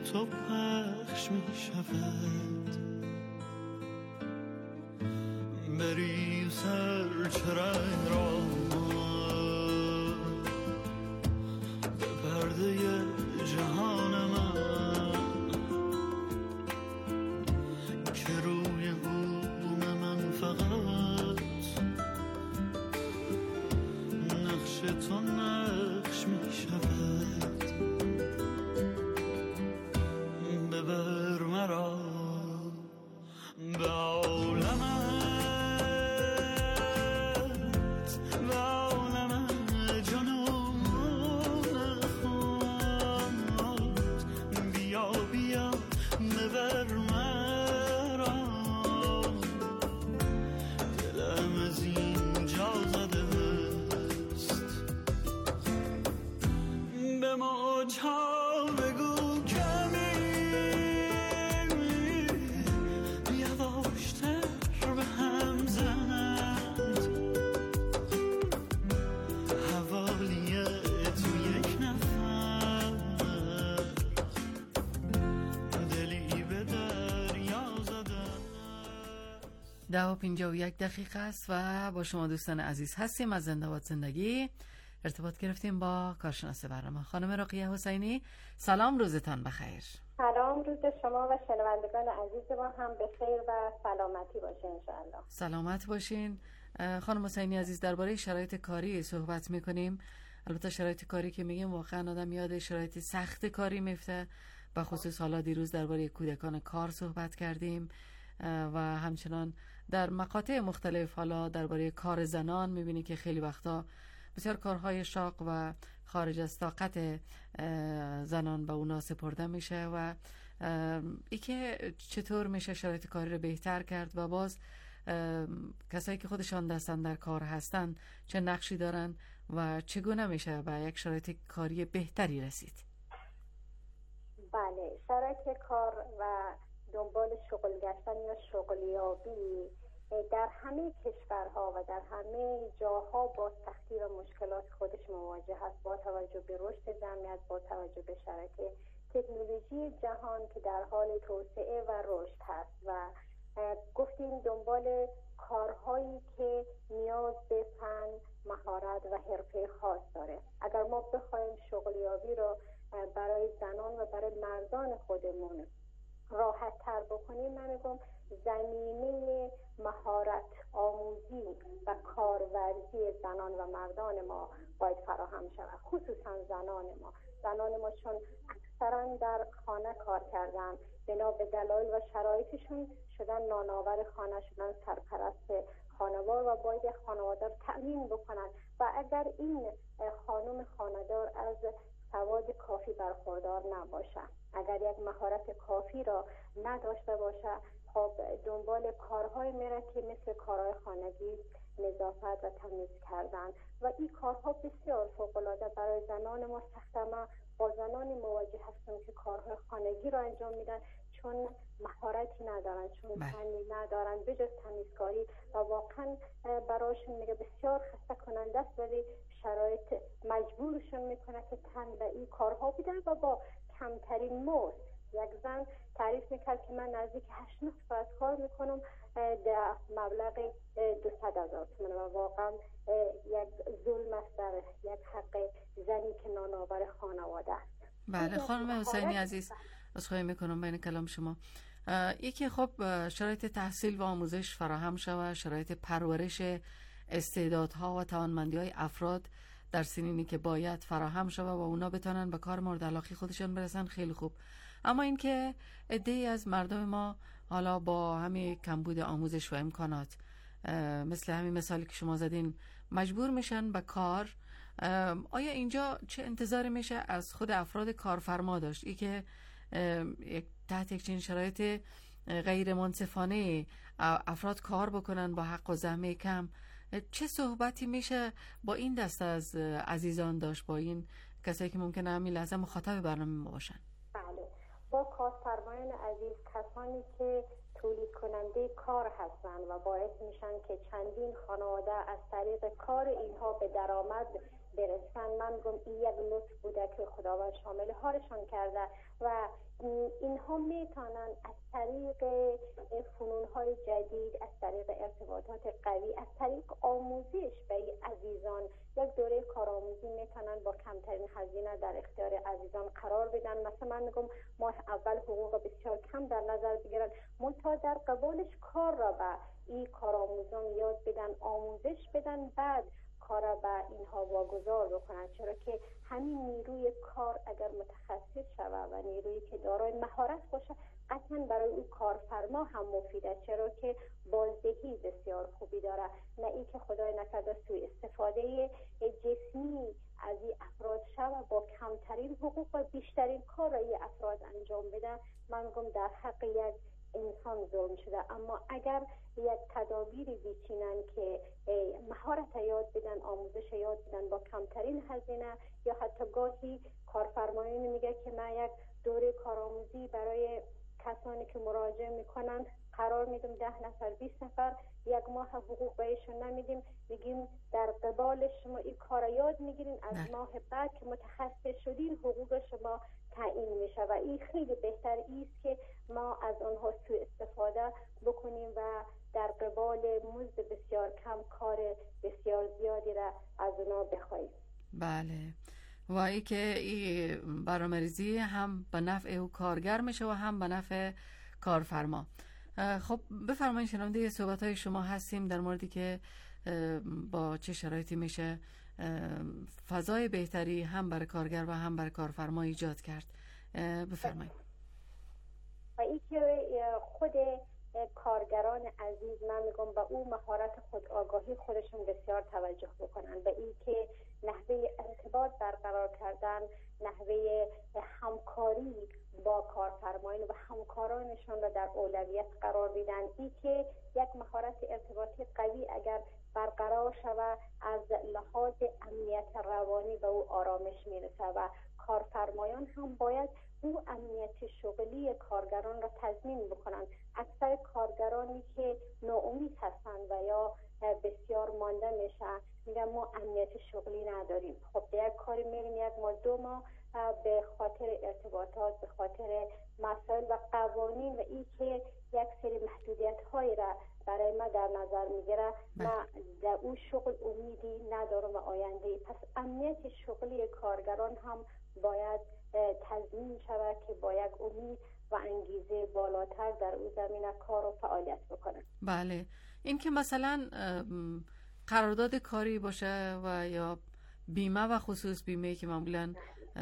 تو پخش می شود، بری سر چرنگ را به پرده جهان من که روی بوم من فقط نقش تو نقش می شود. ببر مرا به عالمت، به عالم جنون خود، بیا بیا ببر مرا، دلم از اینجا زده است. به موجها بگو ده و 51 دقیقه است و با شما دوستان عزیز هستیم از زنده باد زندگی. ارتباط گرفتیم با کارشناس برنامه خانم رقیه حسینی. سلام، روزتان بخیر. سلام، روز شما و شنوندگان عزیز ما هم به خیر و سلامتی باشه انشاءالله. سلامت باشین. خانم حسینی عزیز، درباره شرایط کاری صحبت میکنیم. البته شرایط کاری که میگیم واقعا آدم یاد شرایط سخت کاری میفته، به خصوص حالا دیروز درباره کودکان کار صحبت کردیم و همچنان در مقاطع مختلف حالا درباره کار زنان میبینی که خیلی وقتا بسیار کارهای شاق و خارج از طاقت زنان به اونا سپرده میشه و ای که چطور میشه شرایط کاری رو بهتر کرد و باز کسایی که خودشان دستن در کار هستن چه نقشی دارن و چگونه میشه به یک شرایط کاری بهتری رسید. بله، شرایط کار و دنبال شغل گشتن یا شغلیابی در همه کشورها و در همه جاها با سختی و مشکلات خودش مواجه است، با توجه به رشد جمعیت، با توجه به شرایط تکنولوژی جهان که در حال توسعه و رشد هست و گفتیم دنبال کارهایی که نیاز به فن، مهارت و حرفه خاص داره. اگر ما بخوایم شغلیابی رو برای زنان و برای مردان خودمون راحت تر بکنیم، من میگم زمینه مهارت آموزی و کارورزی زنان و مردان ما باید فراهم شود، خصوصا زنان ما چون اکثرا در خانه کار کردن، بنا به دلایل و شرایطشون شدن نانآور خانه، شدن سرپرست خانوار و باید خانواده رو تأمین بکنن و اگر این خانم خانه‌دار از سواد کافی برخوردار نباشه، اگر یک مهارت کافی را نداشته باشه، خب دنبال کارهای میره که مثل کارهای خانگی، نظافت و تمیز کردن و این کارها بسیار فوق‌العاده برای زنان ما سخته. ما با زنانی مواجه هستم که کارهای خانگی را انجام میدن چون مهارتی ندارن، چون فنی ندارن بجز تمیزکاری و واقعا برایشون میگه بسیار خسته کننده است، ولی شرایط مجبورشون میکنه که تن به این کارها بدن و با کمترین مزد. یک زن تعریف میکرد که من نزدیک 8 ساعت کار میکنم در مبلغ 200,000 تومان و واقعا یک ظلم است در یک حق زنی که نانآور خانواده است. بله خانم حسینی عزیز، عذرخواهی میکنم بین کلام شما. یکی خب شرایط تحصیل و آموزش فراهم شود، شرایط پرورش استعدادها و توانمندی‌های افراد در سنینی که باید فراهم شود و اونا بتونن به کار مورد علاقه خودشون برسن، خیلی خوب. اما اینکه عده‌ای از مردم ما حالا با همین کمبود آموزش و امکانات، مثل همین مثالی که شما زدین، مجبور میشن به کار. آیا اینجا چه انتظاری میشه از خود افراد کارفرما داشت؟ ای که تحت یک چنین شرایط غیر منصفانه افراد کار بکنن با حق و زحمه کم، چه صحبتی میشه با این دسته از عزیزان داشت، با این کسایی که ممکنه همین لحظه مخاطب برنامه ما باشن؟ بله، با کارفرمایان عزیز، کسانی که تولید کننده کار هستند و باعث میشن که چندین خانواده از طریق کار اینها به درآمد برسن. من میگم این یک لطف بوده که خداوند شامل هارشان کرده و اینها میتونن از طریق فنون‌های جدید، از طریق ارتباطات قوی، از طریق آموزش به عزیزان، یک دوره کارآموزی میتونن با کمترین هزینه در اختیار عزیزان قرار بدن. مثلا من میگم ماه اول حقوق بسیار کم در نظر بگیرن، منتها در قبالش کار را به این کارآموزان یاد بدن، آموزش بدن، بعد کار را به اینها واگذار بکنن. چرا که همین نیروی کار اگر متخصص شود و نیرویی که دارای مهارت باشه قطعا برای او کارفرما هم مفیده، چرا که بازدهی بسیار خوبی داره. نه ای که خدای نکرده سوء استفاده جسمی از این افراد شود، با کمترین حقوق و بیشترین کار را این افراد انجام بدن. من میگم در حق یک انسان ظلم شده. اما اگر یک تدابیری بیچینن که مهارت یاد بدن، آموزش یاد بدن با کمترین هزینه، یا حتی گاهی کارفرمایان میگه که من یک دوره کارآموزی برای کسانی که مراجعه میکنن قرار میدم 10 نفر 20 نفر، یک ماه حقوق بهشون نمیدیم، میگیم در قبال شما این کار یاد میگیرین، از ماه بعد که متخصص شدین حقوق شما تعیین میشه. و این خیلی بهتر است که ما از آنها سوء استفاده بکنیم و در قبال مزد بسیار کم کار بسیار زیادی را از اونا بخواهیم. بله، و ای که این برنامه‌ریزی هم به نفع او کارگر میشه و هم به نفع کارفرما. خب بفرمایید شنونده صحبت‌های شما هستیم در موردی که با چه شرایطی میشه فضای بهتری هم برای کارگر و هم برای کارفرما ایجاد کرد. بفرمایید. و این که خود کارگران عزیز، من میگم به او مهارت خود آگاهی خودشون بسیار توجه بکنن، به این که نحوه ارتباط برقرار کردن، نحوه همکاری با کارفرمایان و همکارانشان را در اولویت قرار بدن. این که یک مهارت ارتباطی قوی اگر برقرار شود از لحاظ امنیت روانی به او آرامش میرسه و کارفرمایان هم باید او امنیت شغلی کارگران را تضمین بکنند. اکثر کارگرانی که ناامید هستند و یا بسیار مانده میشن میگن ما امنیت شغلی نداریم. خب یک کاری میریم یک ماه 2 ماه به خاطر ارتباطات، به خاطر مسائل و قوانین و این که یک سری محدودیت هایی را برای ما در نظر میگیره، ما در اون شغل امیدی ندارم و آینده. پس امنیت شغلی کارگران هم باید تضمین شود که با یک امید و انگیزه بالاتر در اون زمینه کار و فعالیت بکنن. بله، این که مثلا قرارداد کاری باشه و یا بیمه و خصوص بیمه که معمولا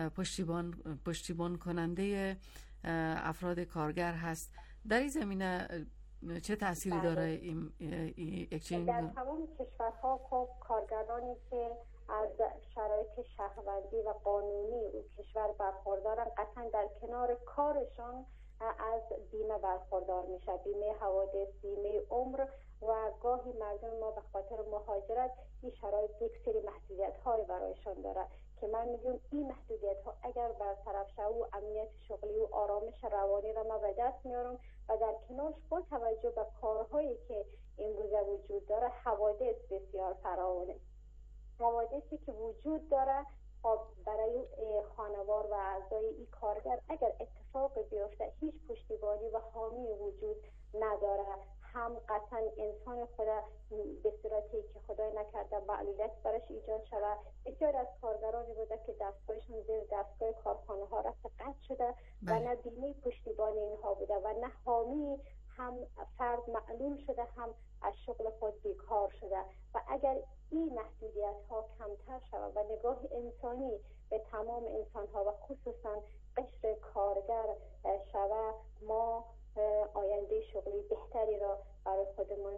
پشتیبان کننده افراد کارگر هست، در این زمینه چه تأثیری داره این در تمام کشورها خب کارگرانی که از شرایط شهروندی و قانونی اون کشور برخوردارن قطعا در کنار کارشان از بیمه برخوردار میشه، بیمه حوادث، بیمه عمر. و گاهی مردم ما به خاطر مهاجرت این شرایط یک سری محدودیت های برایشان داره که من میگم این محدودیت ها اگر برطرف شه و امنیت شغلی و آرامش روانی را ما به دست میارم و در کنارش با توجه به کارهایی که امروزه وجود داره حوادث بسیار فراوانه. حوادثی که وجود داره برای خانوار و اعضای این کارگر اگر اتفاق بیفته هیچ پشتیبانی و حامی وجود نداره. هم قطعا انسان خدا به صورتی که خدای نکرده معلولیت برش ایجاد شده. بسیار از کارگرانی بوده که دستگاهشون زیر دستگاه کارخانه ها رفت قطع شده و نه بیمه پشتیبانی اینها بوده و نه حامی، هم فرد معلول شده هم از شغل خود بیکار شده. و اگر این محدودیت ها کمتر شود و نگاه انسانی به تمام انسان ها و خصوصا قشر کارگر شود، ما آینده شغلی بهتری را برای خودمون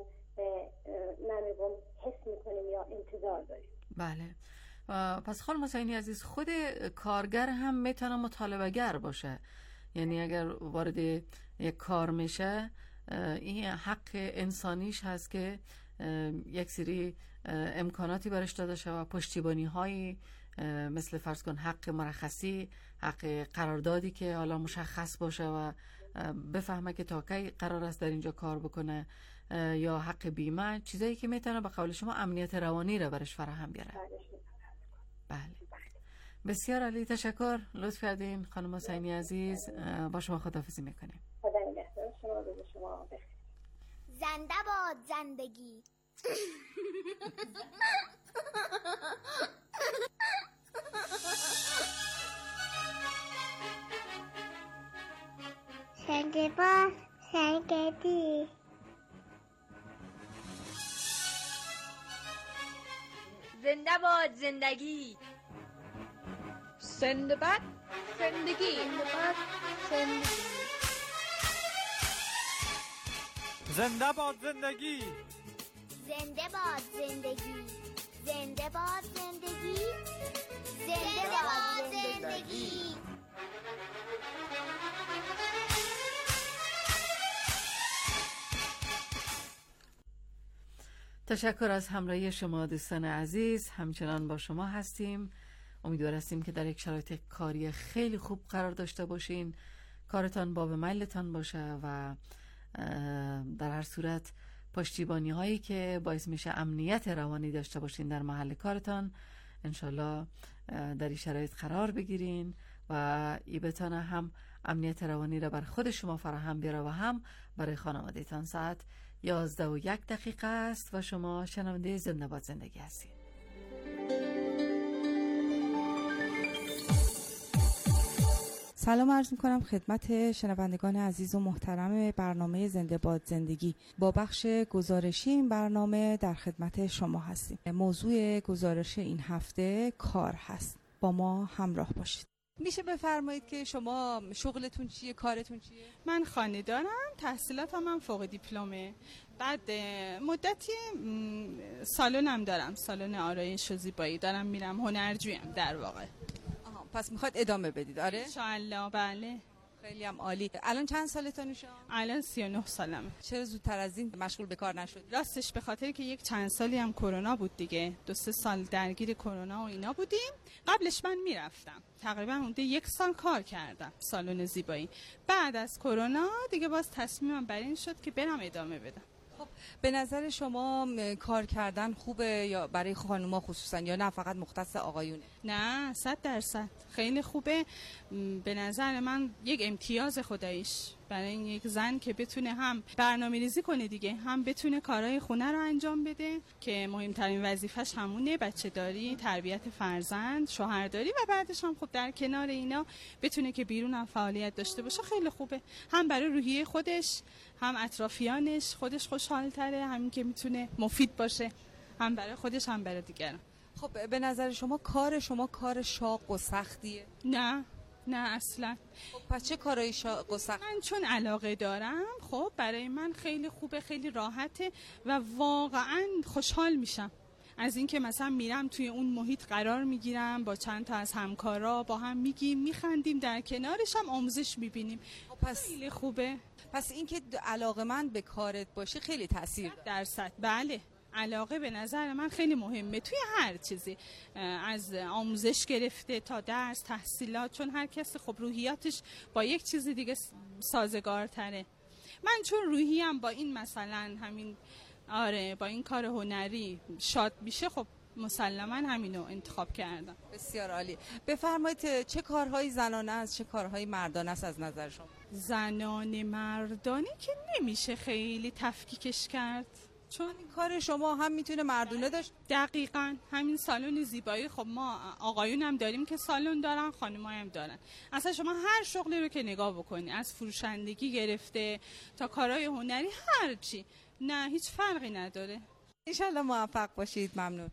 نمیگم حس میکنیم یا انتظار داریم. بله. پس خانم حسینی عزیز، خود کارگر هم میتونه مطالبه گر باشه، یعنی اگر وارد یک کار میشه این حق انسانیش هست که یک سری امکاناتی برش داده شود، پشتیبانی هایی مثل فرض کن حق مرخصی، حق قراردادی که حالا مشخص باشه و بفهمه که تا کی قرار است در اینجا کار بکنه، یا حق بیمه، چیزایی که میتونه به قول شما امنیت روانی را برش فراهم بیاره. بله. بسیار عالی، تشکر، لطف کردین خانم حسینی عزیز. با شما خداحافظی میکنیم. خدا نگهدار شما، روز شما بخیر. زنده باد زندگی. زنده باد زندگی. زنده باد زندگی. زنده باد زندگی. زنده باد زندگی. زنده باد زندگی. زنده باد زندگی. زنده باد زندگی. تشکر از همراهی شما دوستان عزیز. همچنان با شما هستیم. امیدوار هستیم که در یک شرایط کاری خیلی خوب قرار داشته باشین، کارتان باب میلتان باشه و در هر صورت پشتیبانی هایی که باعث میشه امنیت روانی داشته باشین در محل کارتان انشالله در این شرایط قرار بگیرین و ای بتانه هم امنیت روانی را بر خود شما فراهم بیاره و هم برای خانواده تان. ساعت 11:01 است و شما شنونده زنده باد زندگی هستید. سلام عرض می‌کنم خدمت شنوندگان عزیز و محترم برنامه زنده باد زندگی. با بخش گزارشی این برنامه در خدمت شما هستیم. موضوع گزارش این هفته کار هست. با ما همراه باشید. میشه بفرمایید که شما شغلتون چیه، کارتون چیه؟ من خانه‌دارم، تحصیلاتم هم فوق دیپلمه. بعد مدتی سالنم دارم، سالن آرایش و زیبایی دارم میرم، هنرجویم در واقع. پس میخواد ادامه بدید؟ آره انشاءالله. بله خیلی هم عالی. الان چند سالتونه شما؟ الان 39 سالمه. چرا زودتر از این مشغول به کار نشدید؟ راستش به خاطر که یک چند سالی هم کرونا بود دیگه، 2-3 سال درگیر کرونا و اینا بودیم. قبلش من میرفتم تقریبا حدود 1 سال کار کردم سالن زیبایی. بعد از کرونا دیگه باز تصمیمم بر این شد که برم ادامه بدم. خب به نظر شما کار کردن خوبه یا برای خانوما خصوصا یا نه فقط مختص آقایونه؟ نه 100% خیلی خوبه. به نظر من یک امتیاز خداییش برای یک زن که بتونه هم برنامه‌ریزی کنه دیگه، هم بتونه کارهای خونه رو انجام بده که مهمترین وظیفش همونه، بچه داری، تربیت فرزند، شوهرداری و بعدش هم خب در کنار اینا بتونه که بیرون هم فعالیت داشته باشه. خیلی خوبه، هم برای روحیه خودش، هم اطرافیانش، خودش خوشحال تره، همین که میتونه مفید باشه هم برای خودش هم برای دیگران. خب به نظر شما کار شاق و سختیه؟ نه اصلا. خب پس چه کارایی شاق و سخت؟ من چون علاقه دارم خب برای من خیلی خوبه، خیلی راحته و واقعا خوشحال میشم از اینکه مثلا میرم توی اون محیط قرار میگیرم، با چند تا از همکارا با هم میگیم، میخندیم، در کنارش هم آموزش میبینیم. پس خیلی خوبه. پس اینکه علاقه‌مند به کارت باشی خیلی تاثیر داره. 100%. بله علاقه به نظر من خیلی مهمه توی هر چیزی، از آموزش گرفته تا درس، تحصیلات، چون هر کسی خب روحیاتش با یک چیز دیگه سازگارتره. من چون روحیم با این مثلا همین با این کار هنری شاد میشه، خب مسلما همینو انتخاب کردم. بسیار عالی. بفرمایید چه کارهایی زنانه است، چه کارهایی مردانه است از نظر شما؟ زنانه مردانه که نمیشه خیلی تفکیکش کرد، چون این کار شما هم میتونه مردونه داشت. دقیقاً همین سالن زیبایی، خب ما آقایون هم داریم که سالن دارن، خانم‌ها هم دارن. اصلا شما هر شغلی رو که نگاه بکنی، از فروشندگی گرفته تا کارهای هنری، هر چی، نه هیچ فرقی نداره. انشالله موفق باشید. ممنون.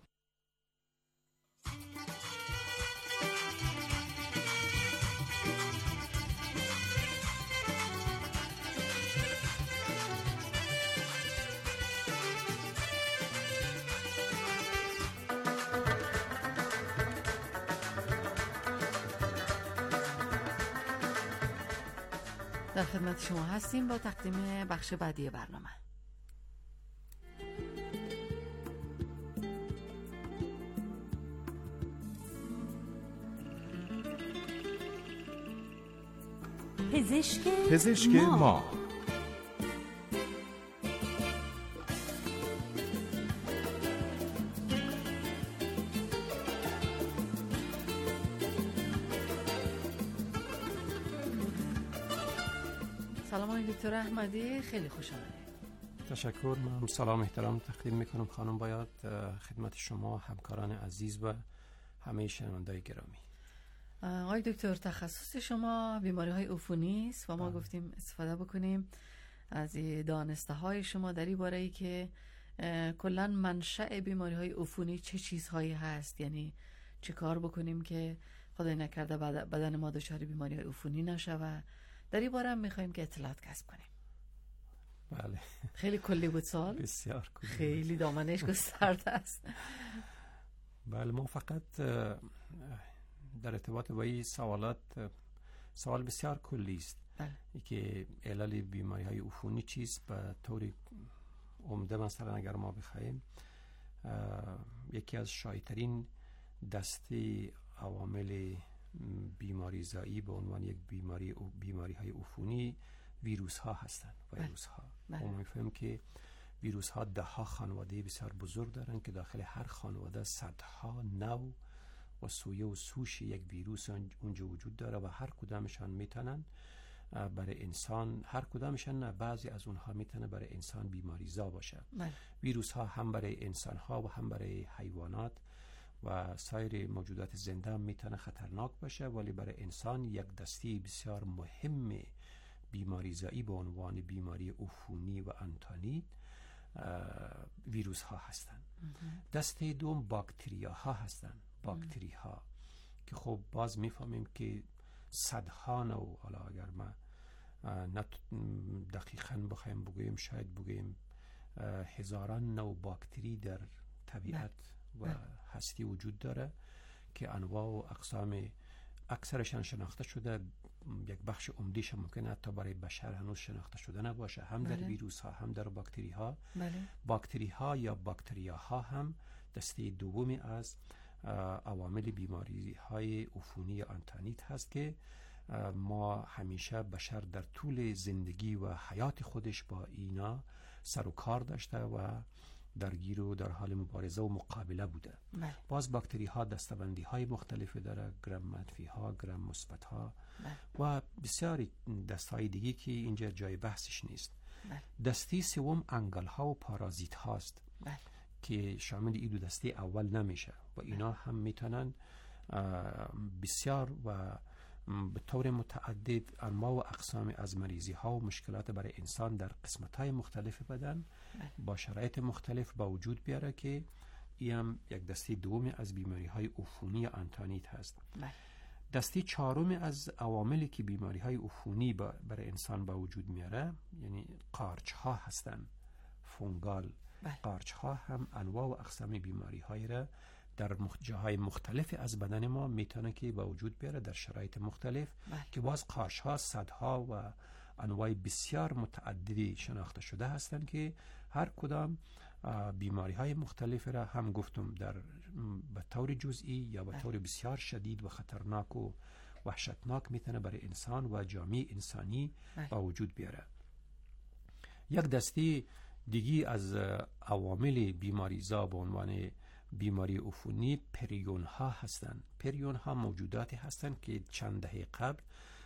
در خدمت شما هستیم با تقدیم بخش بعدی برنامه. پزشک ما. سلام آقای دکتر احمدی، خیلی خوش آمدید. تشکر. من سلام احترام تقدیم میکنم خانم باید خدمت شما، همکاران عزیز و همه شنوندگان گرامی. آقای دکتر، تخصص شما بیماری های عفونی است و ما گفتیم استفاده بکنیم از دانسته های شما در این باره ای که کلا منشأ بیماری های عفونی چه چیزهایی هست، یعنی چه کار بکنیم که خدای نکرده بدن ما دچار بیماری های عفونی نشه. در این باره هم میخوایم که اطلاعات کسب کنیم. بله. خیلی کلی بود سوال. بسیار کلی. خیلی دامنش گسترده است. بله، ما فقط در ارتباط با این سوال بسیار کلی است. بله. که علل بیماری های عفونی چیست به طور عمده. مثلا اگر ما بخوایم یکی از شایع‌ترین دسته عوامل بیماری زایی به عنوان یک بیماری های عفونی ویروس ها هستند. ویروس ها ما می‌فهمیم که ویروس ها ده ها خانواده بسیار بزرگ دارند که داخل هر خانواده صدها نوع و سویه و سوش یک ویروس اونجا وجود داره و هر کدامشان میتونن برای انسان، هر کدامشان نه، بعضی از اونها میتونه برای انسان بیماری زا باشه. ویروس ها هم برای انسان ها و هم برای حیوانات و سایر موجودات زنده هم میتونه خطرناک باشه، ولی برای انسان یک دسته بسیار مهم بیماری زایی به عنوان بیماری عفونی و انتانیت ویروس ها هستند. دسته دوم باکتریا ها هستند. باکتری ها که خب باز میفهمیم که صدها نوع، حالا اگر ما دقیقاً بخوایم بگوییم شاید بگوییم هزاران نوع باکتری در طبیعت و هستی وجود داره که انواع و اقسام اکثرشان شناخته شده. یک بخش عمده‌اش ممکنه حتی برای بشر هنوز شناخته شده نباشه، هم در ویروس ها هم در باکتری ها. باکتری ها یا باکتریا ها هم دسته دومی از عوامل بیماری های عفونی انتانیت هست که ما همیشه بشر در طول زندگی و حیات خودش با اینا سر و کار داشته و درگیر و در حال مبارزه و مقابله بوده. باز باکتری ها دستبندی های مختلفی داره، گرم منفی ها، گرم مثبت ها و بسیاری دستهای دیگه که اینجا جای بحثش نیست. دسته سوم انگل ها و پارازیت هاست که شامل این دو دسته اول نمیشه و اینا هم میتونن بسیار و به طور متعدد انواع و اقسام از مریضی ها و مشکلات برای انسان در قسمت های مختلف بدن با شرایط مختلف با وجود بیاره که این هم یک دسته دومی از بیماری های عفونی انتانیت هست. دسته چهارم از عواملی که بیماری های عفونی برای انسان با وجود میاره یعنی قارچ ها هستن. فونگال قارچ ها هم انواع و اقسام بیماری های را در جاهای مختلف از بدن ما میتونه که با وجود بیاره در شرایط مختلف که باز قارچ ها صدها و انواع بسیار متعددی شناخته شده هستند که هر کدام بیماری های مختلف را هم گفتم در به طور جزئی یا به طور بسیار شدید و خطرناک و وحشتناک میتونه برای انسان و جامعه انسانی با وجود بیاره. یک دسته دیگی از عوامل بیماری زا به عنوان بیماری عفونی پریون ها هستند. پریون ها موجوداتی هستند که چند دهه قبل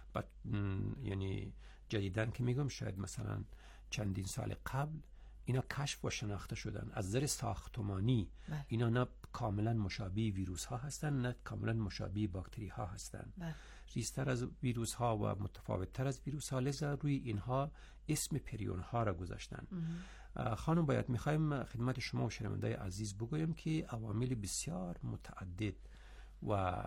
یعنی جدیدن که میگم شاید مثلا چندین سال قبل اینا کشف و شناخته شدن از نظر ساختمانی. اینا نه کاملا مشابه ویروس ها هستند نه کاملا مشابه باکتری ها هستند. ریزتر از ویروس ها و متفاوت تر از ویروس ها، لذا روی اینها اسم پریون ها را گذاشتن. خانم باید میخوایم خدمت شما و شنوندگان عزیز بگویم که عوامل بسیار متعدد و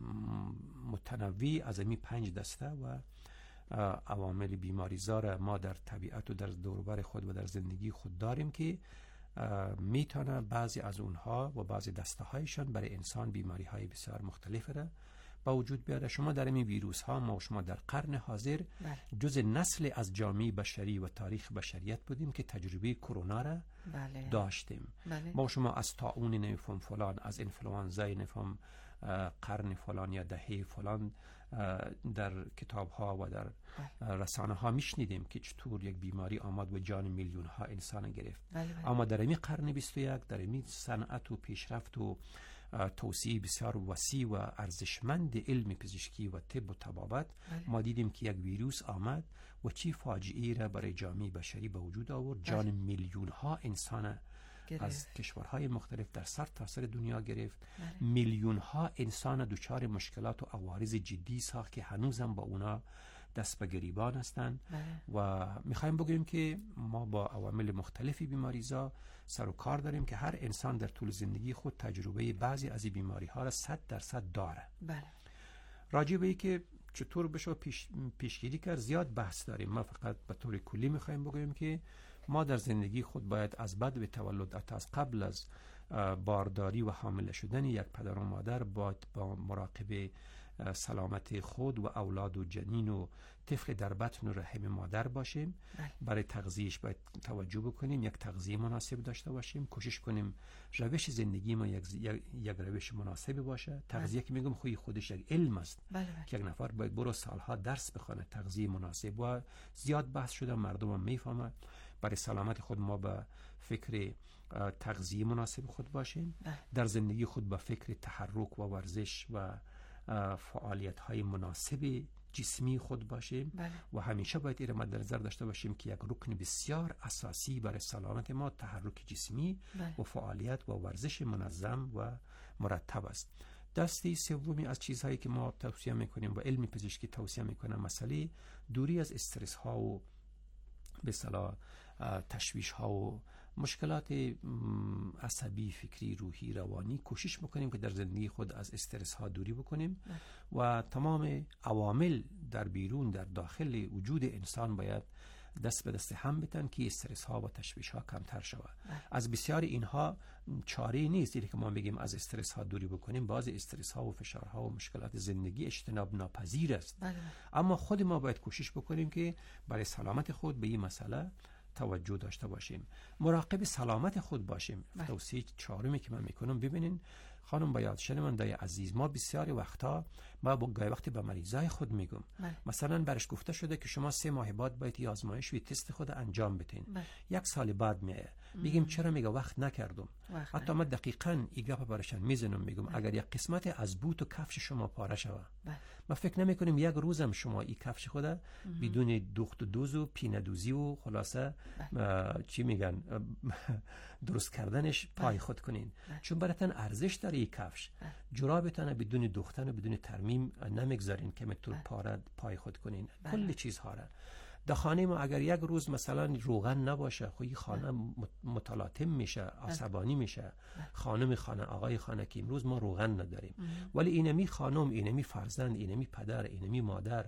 متنوع از این 5 دسته و عوامل بیماری زا ما در طبیعت و در دوربر خود و در زندگی خود داریم که میتونه بعضی از اونها و بعضی دسته هایشان برای انسان بیماری های بسیار مختلف را با وجود بیاره. شما در این ویروس ها ما و شما در قرن حاضر جز نسل از جامعه بشری و تاریخ بشریت بودیم که تجربه کرونا را داشتیم. ما و شما از طاعون نفهم فلان، از انفلوانزای نفهم قرن فلان یا دهه فلان در کتاب ها و در رسانه ها میشنیدیم که چطور یک بیماری آمد و جان میلیون ها انسان گرفت. اما در این قرن 21 در این صنعت و پیشرفت و توسعه بسیار وسیع و ارزشمند علم پزشکی و طب و طبابت ما دیدیم که یک ویروس آمد و چی فاجعه‌ای را برای جامعه بشری به وجود آورد. جان میلیون ها انسان از کشورهای مختلف در سرتاسر دنیا گرفت. میلیون ها انسان دچار مشکلات و عوارض جدی ساخت که هنوزم با اونا دست به گریبان هستند. و میخوایم بگوییم که ما با عوامل مختلفی بیماریزا سر و کار داریم که هر انسان در طول زندگی خود تجربه بعضی از این بیماری ها را 100% داره. راجع به که چطور بشه پیشگیری کرد زیاد بحث داریم. ما فقط به طور کلی میخوایم بگوییم که ما در زندگی خود باید از بعد به تولد، حتی از قبل از بارداری و حامله شدن یک پدر و مادر باید با مراقبه سلامت خود و اولاد و جنین و طفل در بطن و رحم مادر باشیم. برای تغذیهش باید توجه بکنیم، یک تغذیه مناسب داشته باشیم، کوشش کنیم روش زندگی ما یک روش مناسب باشه. تغذیه که میگم خودش یک علم است که یک نفر باید برو سالها درس بخونه. تغذیه مناسب و زیاد بحث شده، مردم هم میفهمن. برای سلامت خود ما به فکر تغذیه مناسب خود باشیم. در زندگی خود به فکر تحرک و ورزش و فعالیت های مناسب جسمی خود باشیم. و همیشه باید این مد نظر داشته باشیم که یک رکن بسیار اساسی برای سلامت ما تحرک جسمی و فعالیت و ورزش منظم و مرتب است. دسته سومی از چیزهایی که ما توصیه میکنیم و علم پزشکی توصیه میکنه مسئله دوری از استرس ها و به اصطلاح تشویش ها و مشکلات عصبی، فکری، روحی، روانی. کوشش میکنیم که در زندگی خود از استرس ها دوری بکنیم و تمام عوامل در بیرون در داخل وجود انسان باید دست به دست هم بتن که استرس ها و تشویش ها کمتر شود. از بسیار اینها چاره نیست که ما بگیم از استرس ها دوری بکنیم. بعضی استرس ها و فشارها و مشکلات زندگی اجتناب ناپذیر است. اما خود ما باید کوشش بکنیم که برای سلامت خود به این مسئله توجه داشته باشیم، مراقب سلامت خود باشیم. توصیه چهارمی که من میکنم، ببینین خانم باید شنوندای عزیز، ما بسیاری وقتا ما گاهی وقتی به مریضای خود میگم مثلا برش گفته شده که شما 3 ماه بعد باید آزمایش و تست خود انجام بدین. 1 سال بعد میگه چرا؟ میگه وقت نکردم. حتی من دقیقاً این گپ براشون میزنم، میگم اگر یک قسمت از بوت و کفش شما پاره شود، ما فکر نمیکنیم یک روزم شما این کفش خود بدون دوخت و دوز و پینه دوزی و خلاصه چی میگن درست کردنش پای خود کنین. چون براتون ارزش داره این کفش. جرابتون بدون دوختن و بدون ترمیم نمیگذارین که متر پای خود کنین. کل چیزها را در خانه ما اگر یک روز مثلا روغن نباشه، خب این خانه متلاطم میشه، عصبانی میشه. خانم خانه، آقای خانه که امروز ما روغن نداریم، ولی اینمی خانم، اینمی فرزند، اینمی پدر، اینمی مادر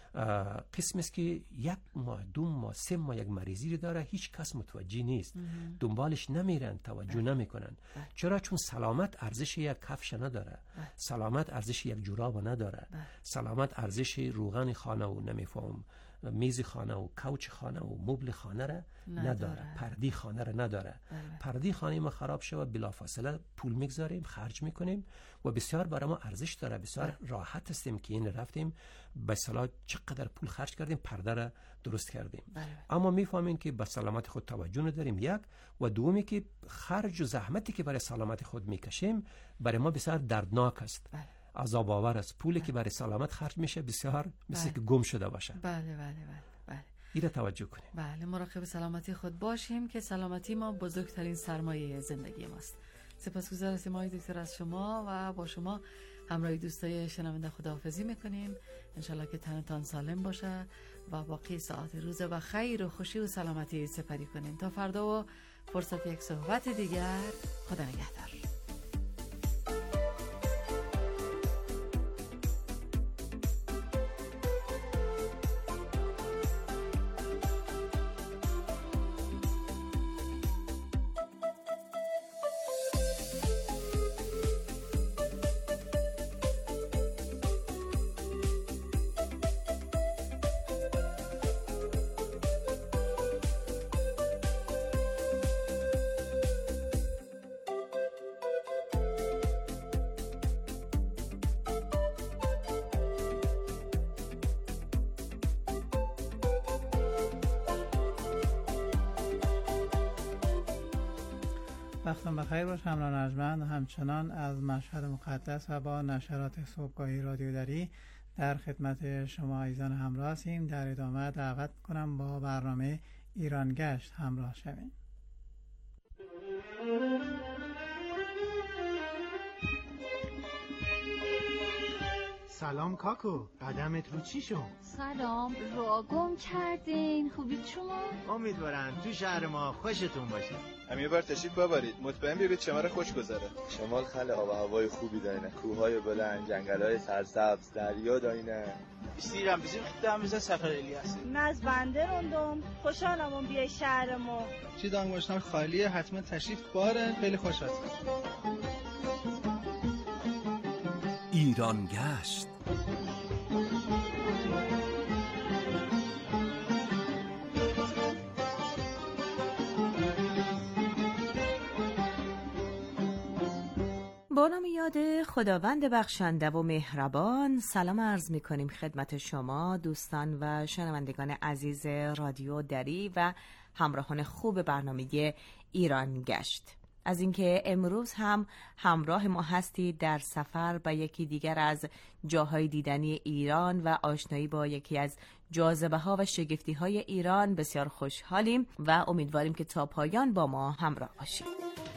قسم است که 1 ماه 2 ماه 3 ماه یک مریضی رو داره، هیچ کس متوجه نیست، دنبالش نمیرن، توجه نمیکنن. چرا؟ چون سلامت ارزش یک کفش نداره، سلامت ارزش یک جوراب نداره، سلامت ارزش روغن خانه و نمیفهم میز خانه و کوچ خانه و مبل خانه را نداره، پردی خانه را نداره. پردی خانه ما خراب شود بلافاصله پول میگذاریم، خرج میکنیم و بسیار برای ما ارزش داره. بسیار راحت هستیم که این رفتیم به اصطلاح چقدر پول خرج کردیم پرده را درست کردیم. اما میفهمیم که به سلامت خود توجه نداریم، یک، و دومی که خرج و زحمتی که برای سلامت خود میکشیم برای ما بسیار دردناک است. عذاب آور است. پولی که برای سلامت خرج میشه بسیار مثل که گم شده باشه. بله. ایره توجه کنیم. بله، مراقب سلامتی خود باشیم که سلامتی ما بزرگترین سرمایه زندگی ماست. سپاسگزار هستیم آقای دکتر از شما و با شما همراه دوستای شنونده خداحافظی میکنیم. انشالله که تنتان سالم باشه و باقی ساعت روز و خیر و خوشی و سلامتی سپری کنیم. تا فردا و فرصت یک صحبت دیگر. خدا نگهدار. وقتتون بخیر باشه همراهان ارجمند. همچنان از مشهد مقدس و با نشرات صبحگاهی رادیو دری در خدمت شما عزیزان همراه هستیم. در ادامه دعوت کنم با برنامه ایران گشت همراه شویم. سلام کاکو، قدمت رو چی شد؟ سلام، راه گم کردین. خوبید شما؟ امیدوارم تو شهر ما خوشتون باشه. هم یه بار تشریف ببرید، مطمئن بیارید شمال خوش گذره. شمال خیلی آب و هوای خوبی داره، کوههای بلند، جنگل‌های سرسبز، دریا داینه. استیرم بزیم خدام بزن سفر الیاس. من بنده روندم، خوشحالم اون بیای شهر ما. چی دانگوشتان خالیه، حتما تشریف باره، خیلی خوش هستم. ایران گشت. با نام یاد خداوند بخشنده و مهربان، سلام عرض می کنیم خدمت شما دوستان و شنوندگان عزیز رادیو دری و همراهان خوب برنامه ایران گشت. از اینکه امروز هم همراه ما هستید در سفر به یکی دیگر از جاهای دیدنی ایران و آشنایی با یکی از جاذبه ها و شگفتی های ایران بسیار خوشحالیم و امیدواریم که تا پایان با ما همراه باشید.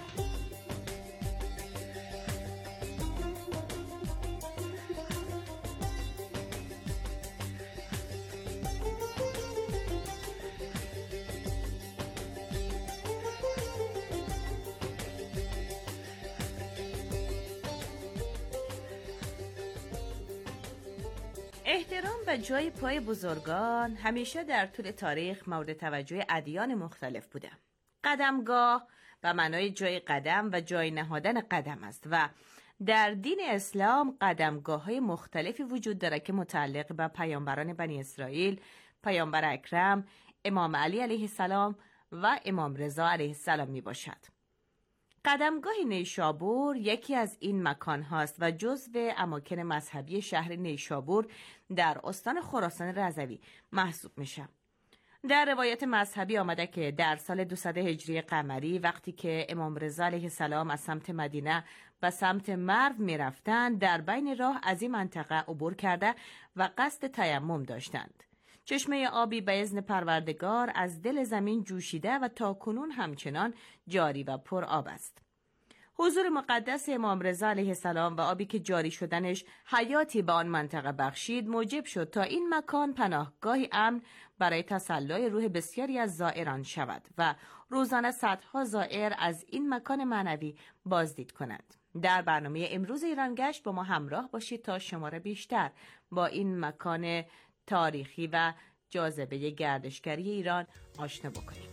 احترام به جای پای بزرگان همیشه در طول تاریخ مورد توجه ادیان مختلف بوده. قدمگاه به معنای جای قدم و جای نهادن قدم است و در دین اسلام قدمگاه‌های مختلفی وجود داره که متعلق به پیامبران بنی اسرائیل، پیامبر اکرم، امام علی علیه السلام و امام رضا علیه السلام می باشد. قدمگاه نیشابور یکی از این مکان هاست و جزو اماکن مذهبی شهر نیشابور در استان خراسان رضوی محسوب میشه. در روایت مذهبی آمده که در سال 200 هجری قمری وقتی که امام رضا علیه السلام از سمت مدینه به سمت مرو میرفتند، در بین راه از این منطقه عبور کرده و قصد تیمم داشتند. چشمه آبی به اذن پروردگار از دل زمین جوشیده و تاکنون همچنان جاری و پر آب است. حضور مقدس امام رضا علیه السلام و آبی که جاری شدنش حیاتی به آن منطقه بخشید موجب شد تا این مکان پناهگاهی امن برای تسلای روح بسیاری از زائران شود و روزانه صدها زائر از این مکان معنوی بازدید کنند. در برنامه امروز ایران گشت با ما همراه باشید تا شما را بیشتر با این مکان تاریخی و جاذبه گردشگری ایران آشنا بکنیم.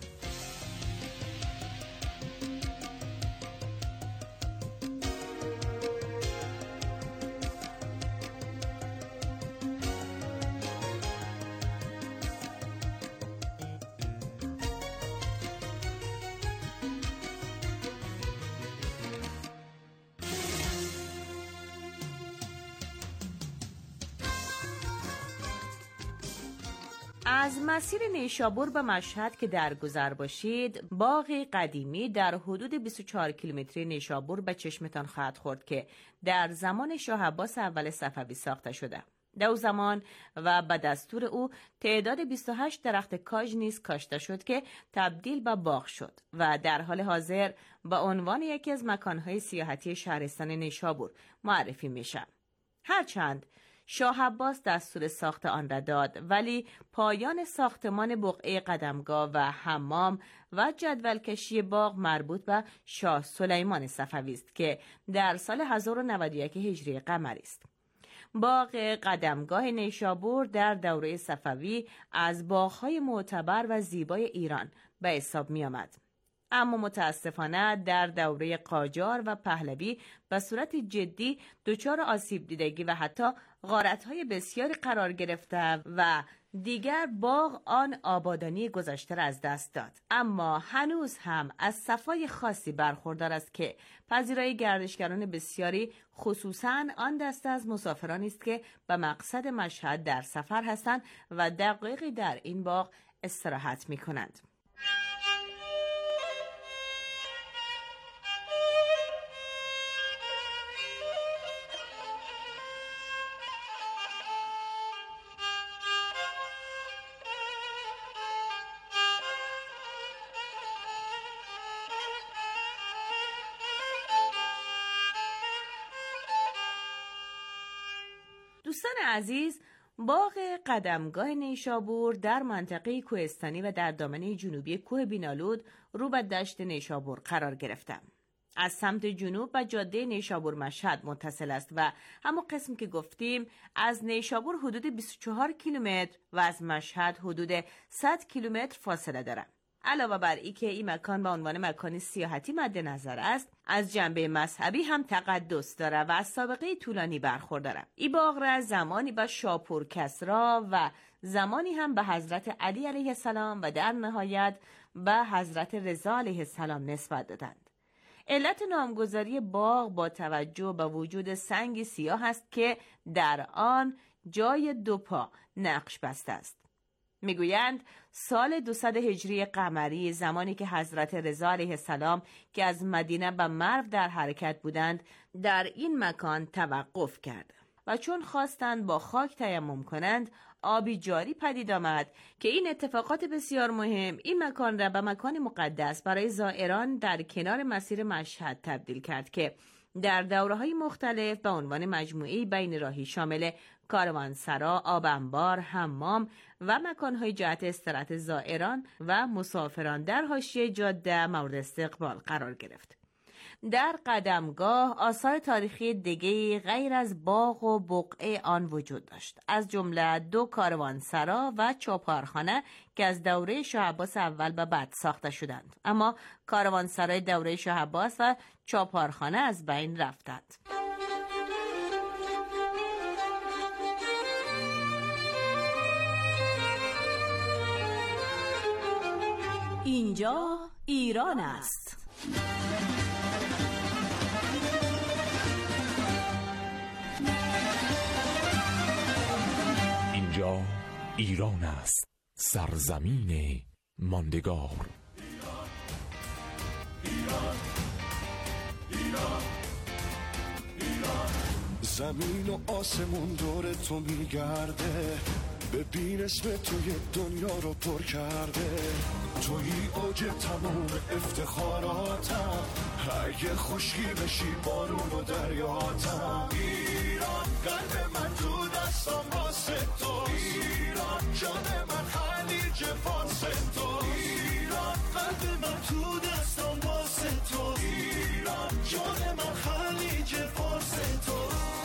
از مسیر نیشابور به مشهد که درگذر باشید، باغی قدیمی در حدود 24 کیلومتری نیشابور به چشمتان خواهد خورد که در زمان شاه عباس اول صفوی ساخته شده. در او زمان و به دستور او تعداد 28 درخت کاج نیز کاشته شد که تبدیل به باغ شد و در حال حاضر به عنوان یکی از مکانهای سیاحتی شهرستان نیشابور معرفی میشه. هرچند شاه عباس دستور ساخت آن را داد، ولی پایان ساختمان بقعه قدمگاه و حمام و جدولکشی باغ مربوط به شاه سلیمان صفوی است که در سال 1091 هجری قمری است. باغ قدمگاه نیشابور در دوره صفوی از باغ‌های معتبر و زیبای ایران به حساب می آمد. اما متاسفانه در دوره قاجار و پهلوی به صورت جدی دچار آسیب دیدگی و حتی غارت‌های بسیاری قرار گرفته و دیگر باغ آن آبادانی گذشته را از دست داد. اما هنوز هم از صفای خاصی برخوردار است که پذیرای گردشگران بسیاری، خصوصاً آن دسته از مسافرانی است که به مقصد مشهد در سفر هستند و دقایقی در این باغ استراحت می‌کنند. دوستان عزیز، باغ قدمگاه نیشابور در منطقه کوهستانی و در دامنه جنوبی کوه بینالود رو به دشت نیشابور قرار گرفته. از سمت جنوب و جاده نیشابور مشهد متصل است و همون قسم که گفتیم از نیشابور حدود 24 کیلومتر و از مشهد حدود 100 کیلومتر فاصله دارد. علاوه بر اینکه این مکان به عنوان مکان سیاحتی مد نظر است، از جنبه مذهبی هم تقدس داره و از سابقه طولانی برخورداره. این باغ را زمانی به شاپور کسری و زمانی هم به حضرت علی علیه السلام و در نهایت به حضرت رضا علیه السلام نسبت دادند. علت نامگذاری باغ با توجه به وجود سنگ سیاه است که در آن جای دو پا نقش بسته است. میگویند سال 200 هجری قمری، زمانی که حضرت رضا علیه السلام که از مدینه به مرو در حرکت بودند، در این مکان توقف کرد و چون خواستند با خاک تیمم کنند، آبی جاری پدید آمد که این اتفاقات بسیار مهم این مکان را به مکان مقدس برای زائران در کنار مسیر مشهد تبدیل کرد که در دوره‌های مختلف به عنوان مجموعه‌ای بین راهی شامل کاروانسرا، آب انبار، حمام و مکان‌های جهت استراحت زائران و مسافران در حاشیه جاده مورد استقبال قرار گرفت. در قدمگاه آثار تاریخی دیگری غیر از باغ و بقعه آن وجود داشت، از جمله 2 کاروانسرا و چوپارخانه که از دوره شاه عباس اول به بعد ساخته شدند، اما کاروانسرای دوره شاه عباس و چوپارخانه از بین رفتند. اینجا ایران است. اینجا ایران است، سرزمین ماندگار. زمین و آسمون دور تو میگرده، ببین اسم توی دنیا رو پر کرده، توی اوج تموم افتخاراتم، اگه خشکی بشی بارون و دریاتم. ایران قلب من تو دستم واسه تو، ایران جان من خلیج فارس تو، ایران قلب من تو دستم واسه تو، ایران جان من خلیج فارس تو.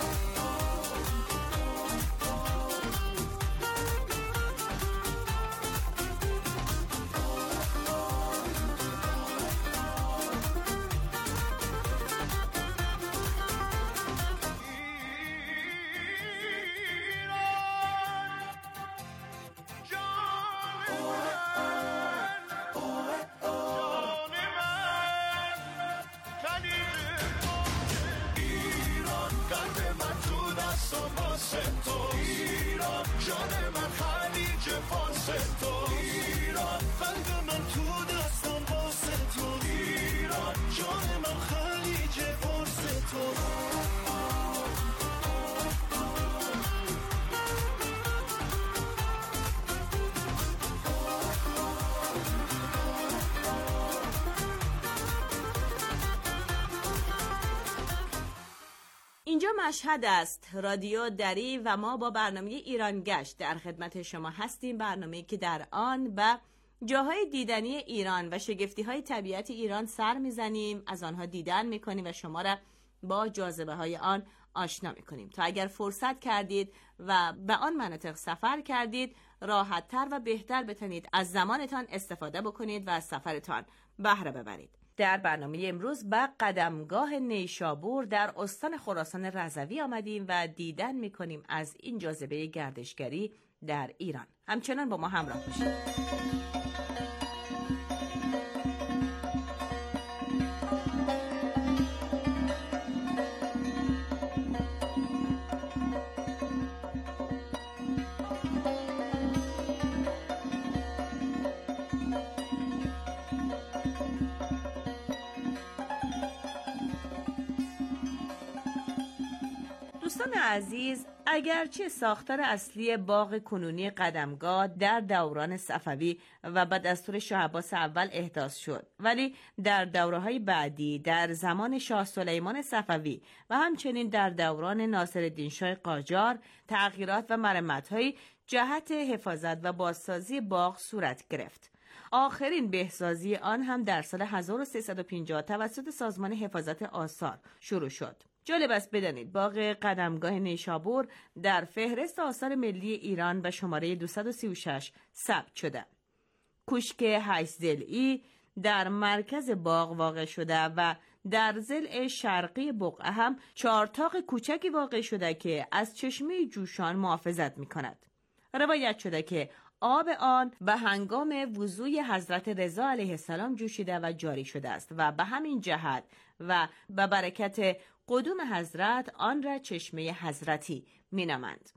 اینجا مشهد است، رادیو دری و ما با برنامه ایران گشت در خدمت شما هستیم. برنامه‌ای که در آن به جاهای دیدنی ایران و شگفتی‌های طبیعت ایران سر میزنیم، از آنها دیدن میکنیم و شما را با جاذبه‌های آن آشنا میکنیم تا اگر فرصت کردید و به آن مناطق سفر کردید، راحت‌تر و بهتر بتونید از زمانتان استفاده بکنید و از سفرتان بهره ببرید. در برنامه امروز به قدمگاه نیشابور در استان خراسان رضوی آمدیم و دیدن میکنیم از این جاذبه گردشگری در ایران. همچنان با ما همراه باشید. دوستان عزیز، اگرچه ساختار اصلی باغ کنونی قدمگاه در دوران صفوی و به دستور شاه عباس اول احداث شد، ولی در دوره‌های بعدی در زمان شاه سلیمان صفوی و همچنین در دوران ناصرالدین شاه قاجار تغییرات و مرمت‌های جهت حفاظت و بازسازی باغ صورت گرفت. آخرین بهسازی آن هم در سال 1350 توسط سازمان حفاظت آثار شروع شد. جالب است بدانید باغ قدمگاه نیشابور در فهرست آثار ملی ایران به شماره 236 ثبت شده. کوشک 8 ضلعی در مرکز باغ واقع شده و در ضلع شرقی بقعه هم 4 طاق کوچکی واقع شده که از چشمه جوشان محافظت می کند. روایت شده که آب آن به هنگام وضوی حضرت رضا علیه السلام جوشیده و جاری شده است و به همین جهت و به برکت قدوم حضرت آن را چشمه حضرتی می نامند.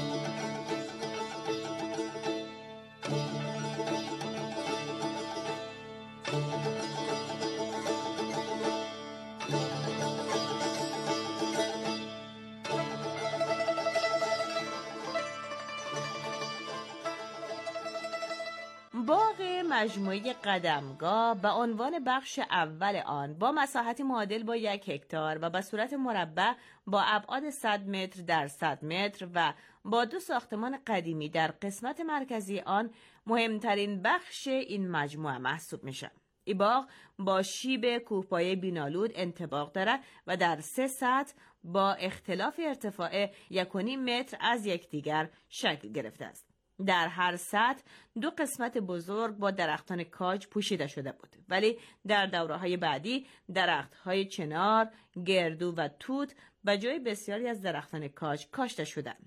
باغ مجموعه قدمگاه به عنوان بخش اول آن با مساحتی معادل با 1 هکتار و به صورت مربع با ابعاد 100 متر در 100 متر و با 2 ساختمان قدیمی در قسمت مرکزی آن مهمترین بخش این مجموعه محسوب میشه. این باغ با شیب کوهپایه بینالود انطباق دارد و در 3 سطح با اختلاف ارتفاع 1.5 متر از یکدیگر شکل گرفته است. در هر سطح 2 قسمت بزرگ با درختان کاج پوشیده شده بود، ولی در دوره‌های بعدی درخت‌های چنار، گردو و توت به جای بسیاری از درختان کاج کاشته شدند.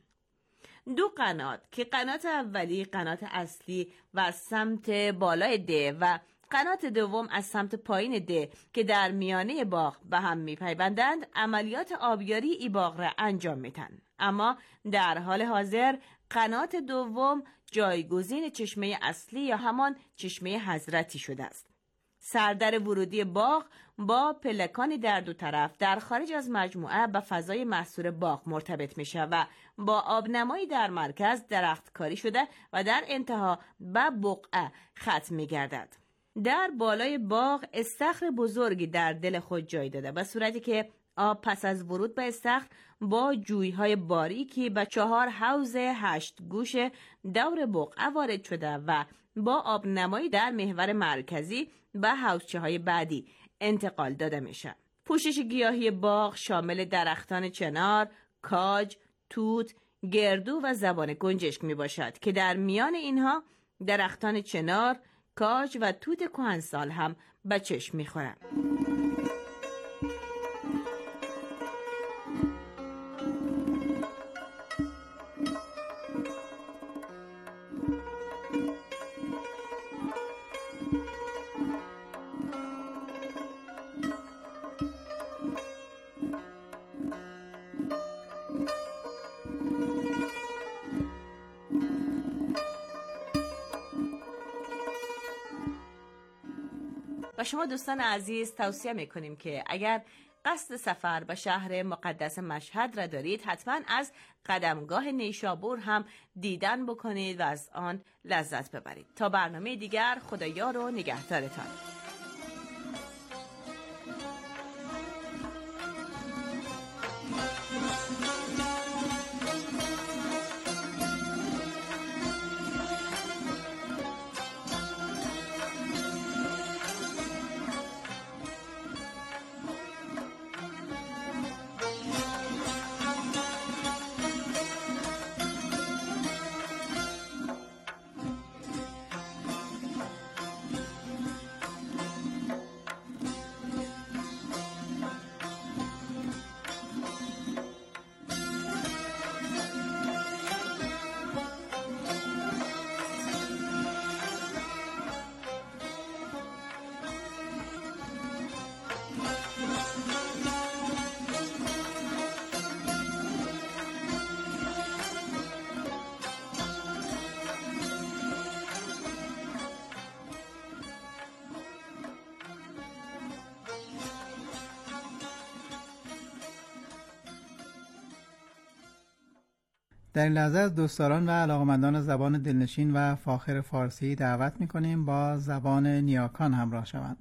2 قنات که قنات اولی قنات اصلی و از سمت بالای ده و قنات دوم از سمت پایین ده که در میانه باغ به هم می‌پیوندند عملیات آبیاری ای باغ را انجام میدن. اما در حال حاضر قنات دوم جایگزین چشمه اصلی یا همان چشمه حضرتی شده است. سردر ورودی باغ با پلکانی در 2 طرف در خارج از مجموعه به فضای محصور باغ مرتبط میشه و با آبنمایی در مرکز درختکاری شده و در انتها به بقعه ختم میگردد. در بالای باغ استخر بزرگی در دل خود جای داده به صورتی که آب پس از ورود به استخر با جویهای باریکی به 4 حوض 8 گوش دور بقعه وارد شده و با آبنمایی در محور مرکزی به حوضچه های بعدی انتقال داده میشه. پوشش گیاهی باغ شامل درختان چنار، کاج، توت، گردو و زبان گنجشک می باشد که در میان اینها درختان چنار، کاج و توت کهنسال هم به چشم می خورند. و شما دوستان عزیز توصیه میکنیم که اگر قصد سفر به شهر مقدس مشهد را دارید حتما از قدمگاه نیشابور هم دیدن بکنید و از آن لذت ببرید. تا برنامه دیگر خدایار و نگهدارتان. در این لحظه از دوستداران و علاقمندان زبان دلنشین و فاخر فارسی دعوت می‌کنیم با زبان نیاکان همراه شوند.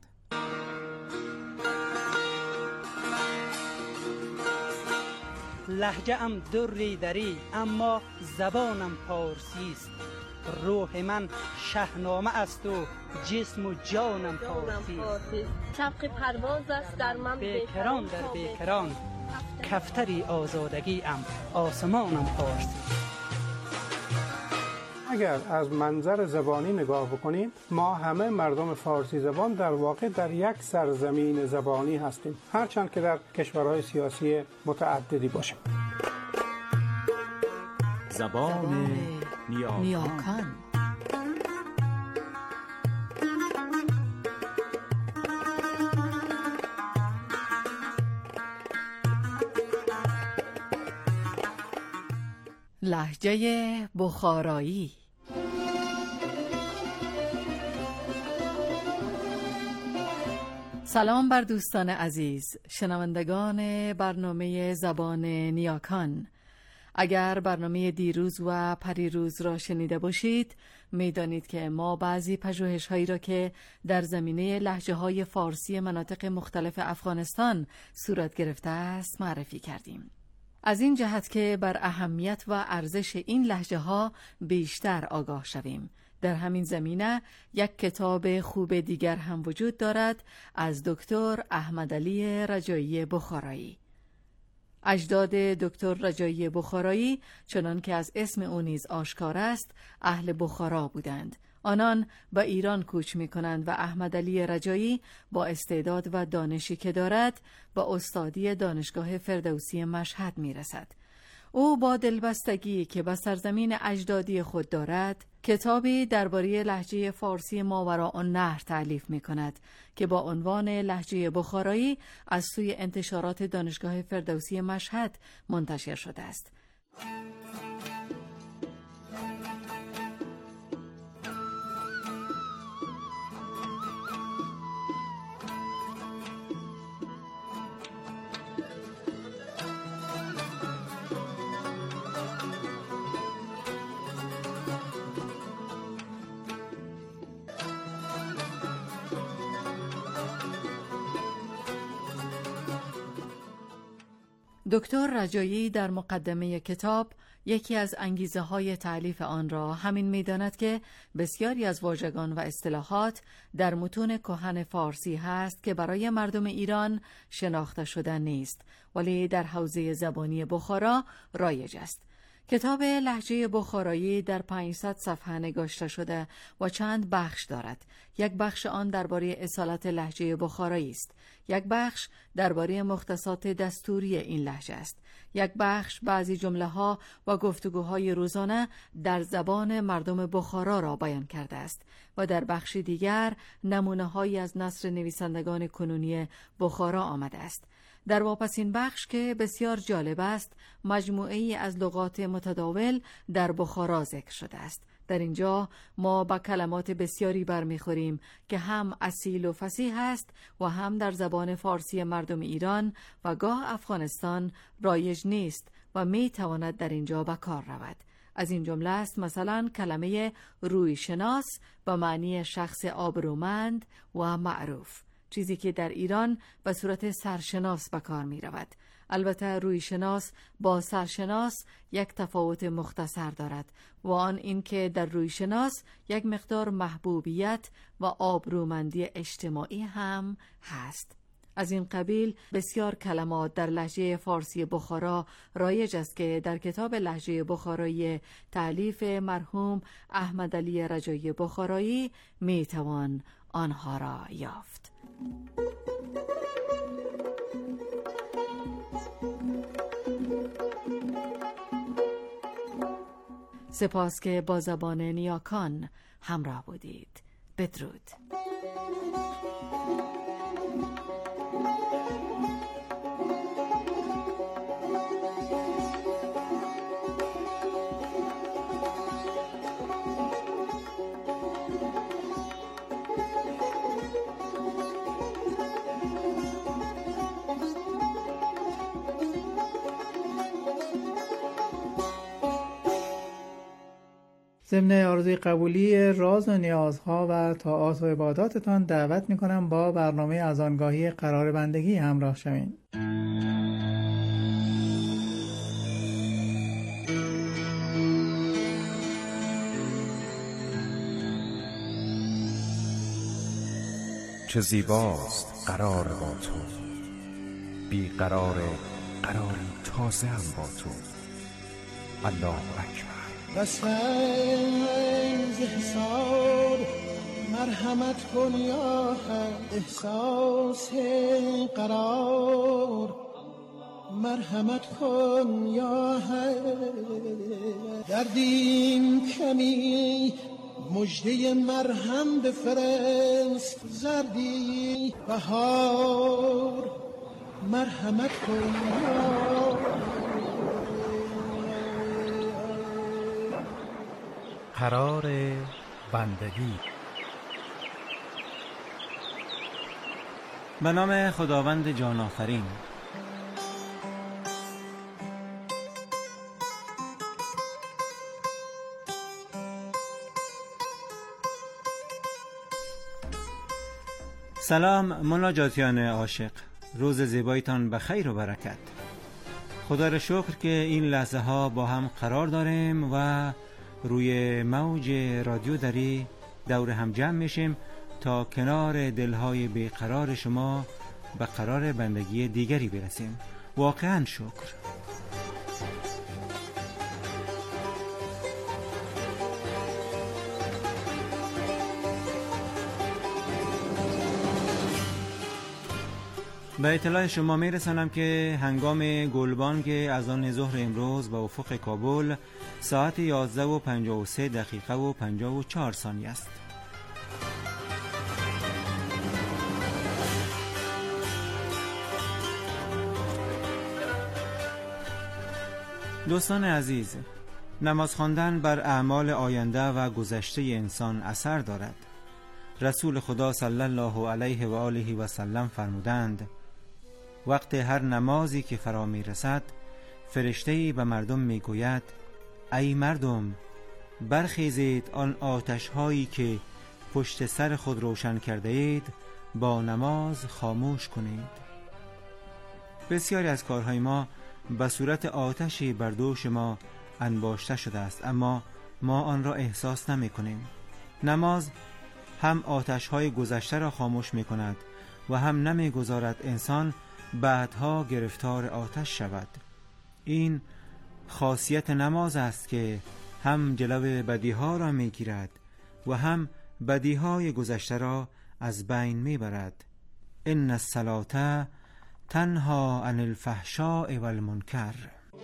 لهجه ام دری دری اما زبانم پارسی است. روح من شهنامه است و جسم و جانم پارسی است. شوق پرواز است در من بیکران در بیکران، کفتری آزادگی ام آسمانم پارسی. اگر از منظر زبانی نگاه بکنیم، ما همه مردم فارسی زبان در واقع در یک سرزمین زبانی هستیم، هرچند که در کشورهای سیاسی متعددی باشیم. زبان نیاکان. لهجه بخارایی. سلام بر دوستان عزیز، شنوندگان برنامه زبان نیاکان. اگر برنامه دیروز و پریروز را شنیده باشید، می‌دانید که ما بعضی پژوهش‌هایی را که در زمینه لهجه‌های فارسی مناطق مختلف افغانستان صورت گرفته است معرفی کردیم. از این جهت که بر اهمیت و ارزش این لهجه‌ها بیشتر آگاه شویم، در همین زمینه یک کتاب خوب دیگر هم وجود دارد از دکتر احمدعلی رجایی بخارایی. اجداد دکتر رجایی بخارایی، چنان که از اسم او نیز آشکار است، اهل بخارا بودند. آنان به ایران کوچ می کنند و احمدعلی رجایی با استعداد و دانشی که دارد به استادی دانشگاه فردوسی مشهد می رسد. او با دلبستگی که به سرزمین اجدادی خود دارد، کتابی درباره لهجه فارسی ماوراءالنهر تألیف می کند که با عنوان لهجه بخارایی از سوی انتشارات دانشگاه فردوسی مشهد منتشر شده است. دکتر رجایی در مقدمه کتاب یکی از انگیزه های تألیف آن را همین می‌داند که بسیاری از واژگان و اصطلاحات در متون کهن فارسی هست که برای مردم ایران شناخته شده نیست، ولی در حوزه زبانی بخارا رایج است. کتاب لهجه بخارایی در 500 صفحه نگاشته شده و چند بخش دارد. یک بخش آن درباره اصالت لهجه بخارایی است. یک بخش درباره مختصات دستوری این لهجه است. یک بخش بعضی جمله‌ها و گفتگوهای روزانه در زبان مردم بخارا را بیان کرده است و در بخش دیگر نمونه‌هایی از نثر نویسندگان کنونی بخارا آمده است. در واپسین بخش که بسیار جالب است، مجموعه‌ای از لغات متداول در بخارا ذکر شده است. در اینجا ما با کلمات بسیاری برمیخوریم که هم اصیل و فصیح است و هم در زبان فارسی مردم ایران و گاه افغانستان رایج نیست و می تواند در اینجا به کار رود. از این جمله است مثلا کلمه روی شناس به معنی شخص آبرومند و معروف، چیزی که در ایران به صورت سرشناس به کار می رود. البته روی شناس با سرشناس یک تفاوت مختصر دارد و آن این که در روی شناس یک مقدار محبوبیت و آبرومندی اجتماعی هم هست. از این قبیل بسیار کلمات در لهجه فارسی بخارا رایج است که در کتاب لهجه بخارایی تألیف مرحوم احمدعلی رجایی بخارایی می توان آنها را یافت. سپاس که با زبان نیاکان همراه بودید. بدرود. ضمن آرزوی قبولی راز و نیازها و طاعات و عباداتتان دعوت میکنم با برنامه اذانگاهی قرار بندگی همراه شوین. چه زیباست قرار با تو، بی قرار قراری تازه هم با تو. الله اکبر. بس از حساب مرحمت کن یا حق، احساس قرار مرحمت کن یا حق، دردیم کمی مجده مرهم بفرست، زردی بهار مرحمت کن یا قرار بندگی. به نام خداوند جان آفرین. سلام مناجاتیان عاشق، روز زیبایتان به خیر و برکت. خدا را شکر که این لحظه ها با هم قرار داریم و روی موج رادیو دری دور هم جمع میشیم تا کنار دلهای بیقرار شما به قرار بندگی دیگری برسیم. واقعا شکر. به اطلاع شما میرسانم که هنگام گلبانگ اذان ظهر امروز به افق کابل ساعت 11:53 دقیقه و 54 ثانیه است. دوستان عزیز، نماز خواندن بر اعمال آینده و گذشته انسان اثر دارد. رسول خدا صلی الله علیه و آله و سلم فرمودند وقت هر نمازی که فرا می رسد فرشته‌ای به مردم می گوید ای مردم برخیزید، آن آتش هایی که پشت سر خود روشن کرده اید با نماز خاموش کنید. بسیاری از کارهای ما به صورت آتشی بر دوش ما انباشته شده است، اما ما آن را احساس نمی کنیم. نماز هم آتش های گذشته را خاموش می کند و هم نمی گذارد انسان بعدها گرفتار آتش شود. این خاصیت نماز است که هم جلو بدیها را می گیرد و هم بدیهای گذشته را از بین می برد. ان الصلاة تنها عن الفحشاء والمنکر.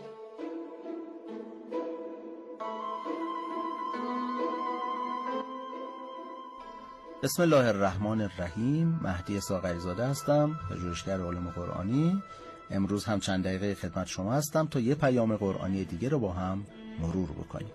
بسم الله الرحمن الرحیم. مهدی ساغریزاده هستم، پژوهشگر علوم قرآنی. امروز هم چند دقیقه خدمت شما هستم تا یه پیام قرآنی دیگه رو با هم مرور بکنیم.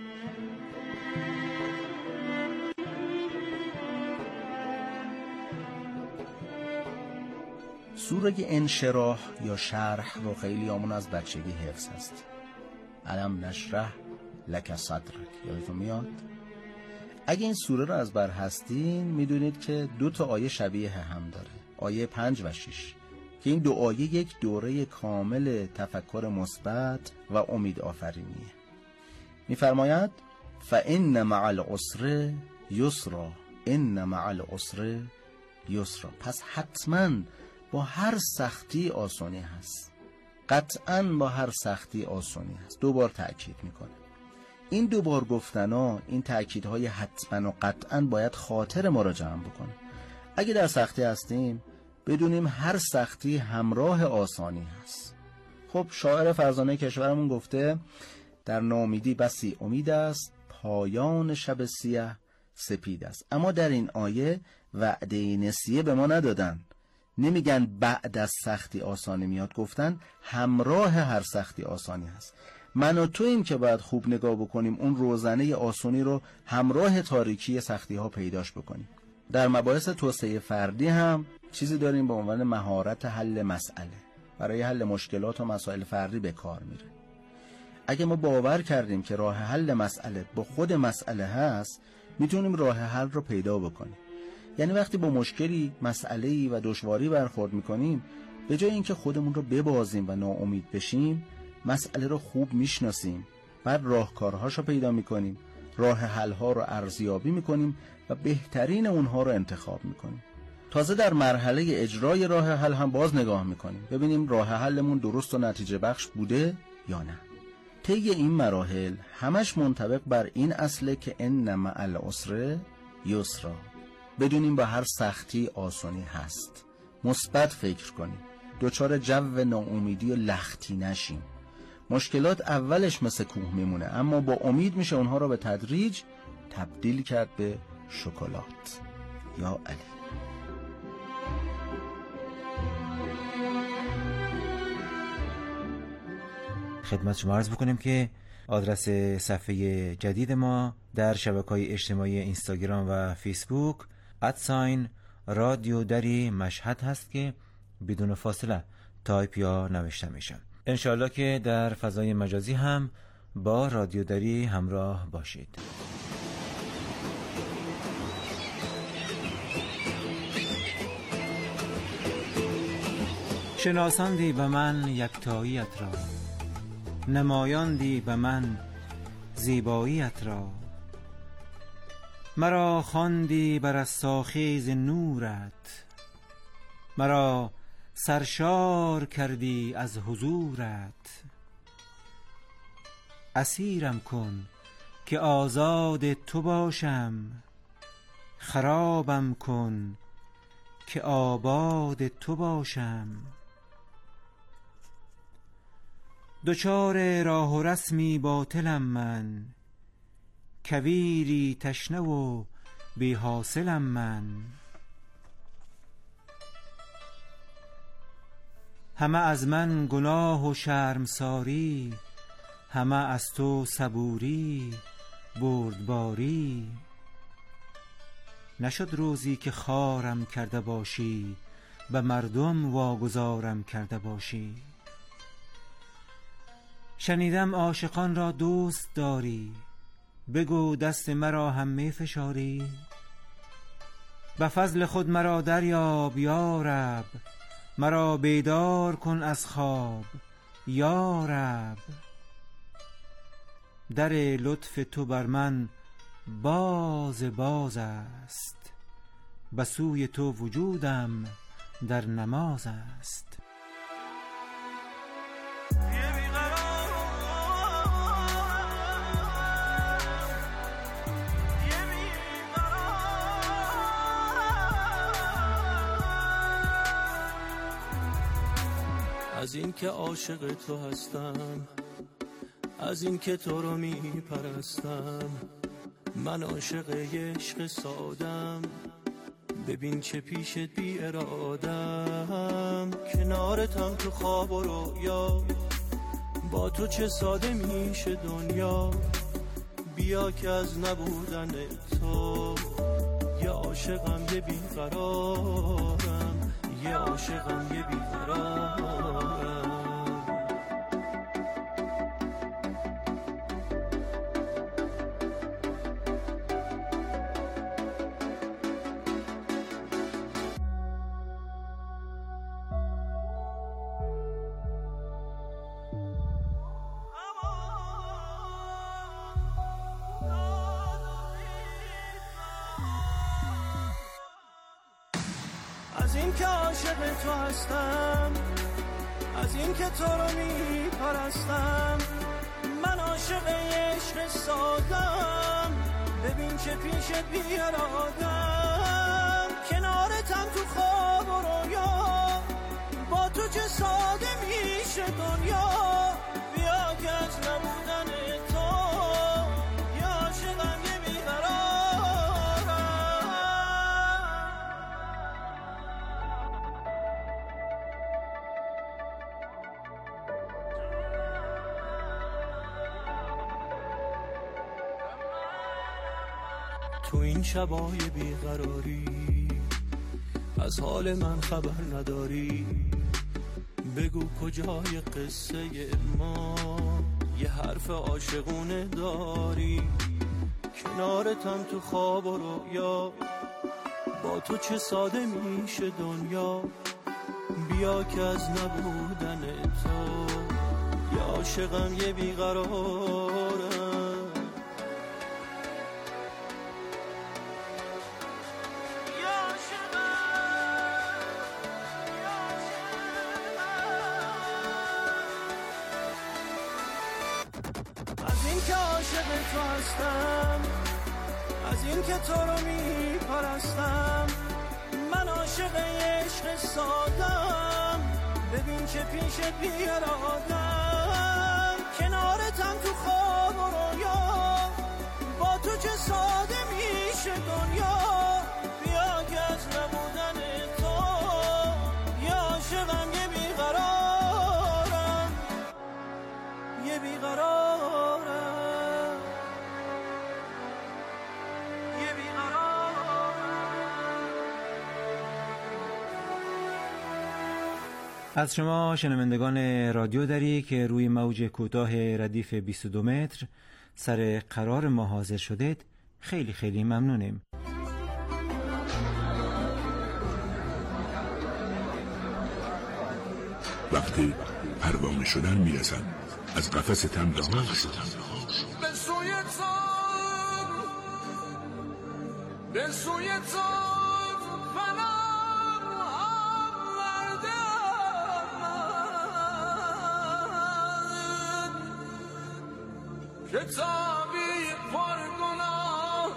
سوره انشراح یا شرح رو خیلی همون از بچگی حفظ هست. الم نشرح لک صدرک، یادتون میاد؟ اگه این سوره رو از بر هستین میدونید که 2 آیه شبیه هم داره، آیه 5 و 6 که این 2 آیه یک دوره کامل تفکر مثبت و امید آفرینیه. میفرماید فإن مع العسر یسرا، ان مع العسر یسرا. پس حتما با هر سختی آسانی هست، قطعا با هر سختی آسانی هست. 2 بار تأکید میکنه. این 2 بار گفتنا، این تأکیدهای حتما و قطعا باید خاطر ما را جمع بکنه. اگه در سختی هستیم بدونیم هر سختی همراه آسانی هست. خب شاعر فرزانه کشورمون گفته در ناامیدی بسی امید است، پایان شب سیاه سپید است. اما در این آیه وعده نسیه به ما ندادن. نمیگن بعد از سختی آسانی میاد، گفتن همراه هر سختی آسانی هست. من و تو این که باید خوب نگاه بکنیم اون روزنه آسانی رو همراه تاریکی سختی ها پیداش بکنیم. در مباحث توسعه فردی هم چیزی داریم به عنوان مهارت حل مسئله. برای حل مشکلات و مسائل فردی به کار میره. اگه ما باور کردیم که راه حل مسئله با خود مسئله هست، میتونیم راه حل رو پیدا بکنیم. یعنی وقتی با مشکلی، مسئله‌ای و دشواری برخورد میکنیم، به جای اینکه خودمون رو ببازیم و ناامید بشیم، مسئله رو خوب میشناسیم، بعد راهکارهاش رو پیدا میکنیم، راه حل‌ها رو ارزیابی میکنیم و بهترین اونها رو انتخاب میکنیم. تازه در مرحله اجرای راه حل هم باز نگاه میکنیم ببینیم راه حلمون درست و نتیجه بخش بوده یا نه. طی این مراحل همش منطبق بر این اصله که ان مع العسر یسرا. بدونیم با هر سختی آسانی هست. مثبت فکر کنیم. دچار جو ناامیدی و لختی نشیم. مشکلات اولش مثل کوه میمونه، اما با امید میشه اونها رو به تدریج تبدیل کرد به شکلات. یا علی. خدمت شما عرض بکنیم که آدرس صفحه جدید ما در شبکه‌های اجتماعی اینستاگرام و فیسبوک @رادیو دری مشهد هست که بدون فاصله تایپ یا نوشته میشه. انشالله که در فضای مجازی هم با رادیو دری همراه باشید. شناساندی به من یکتاییت را، نمایاندی به من زیباییت را، مرا خواندی بر رستاخیز نورت، مرا سرشار کردی از حضورت. اسیرم کن که آزاد تو باشم، خرابم کن که آباد تو باشم. دچار راه و رسمی باطلم من، کویری تشنه و بی حاصلم من. همه از من گناه و شرمساری، همه از تو صبوری بردباری. نشد روزی که خارم کرده باشی، به مردم واگذارم کرده باشی. شنیدم عاشقان را دوست داری، بگو دست مرا هم می فشاری. به فضل خود مرا دریاب یا رب، مرا بیدار کن از خواب یا رب. در لطف تو بر من باز است، به سوی تو وجودم در نماز است. از این که عاشق تو هستم، از این که تو رو می پرستم، من عاشق عشق سادم. ببین چه پیشت بی ارادم، کنارتم تو خواب و رویا، با تو چه ساده میشه دنیا. بیا که از نبودن تو یه عاشقم یه بیقرارم، یه عاشقم یه بیقرارم. از این که عاشق تو هستم، از این که تو رو می پرستم، من عاشق عشق سادم. ببین چه پیشت بی ارادم، کنارتم تو خواب و رویا، با تو چه ساده میشه دنیا. بیا که از نبودن تو یه عاشقم یه بیقرارم. تو این شبای بیقراری از حال من خبر نداری. بگو کجای قصه ما یه حرف عاشقونه داری، کنارتم تو خواب و رویا، با تو چه ساده میشه دنیا. بیا که از نبودن تو یه عاشقم یه بیقرارم. از این که عاشق تو هستم، از این که تو رو میپرستم، من عاشق عشق سادم. ببین چه پیش بیارادم، کنارتم تو خواب و رویا، با تو چه ساده میشه دنیا. بیا که از نبودن تو یه عاشقم یه بیقرارم، یه بیقرارم، یه بیقرارم. از شما شنوندگان رادیو دری که روی موج کوتاه ردیف 22 متر سر قرار ما حاضر شدید خیلی خیلی ممنونیم. وقتی پروانه شدن میرسد از قفس تن رها شد، به سوی تو، به سوی تو فنم آوردم، کتابی پر گناه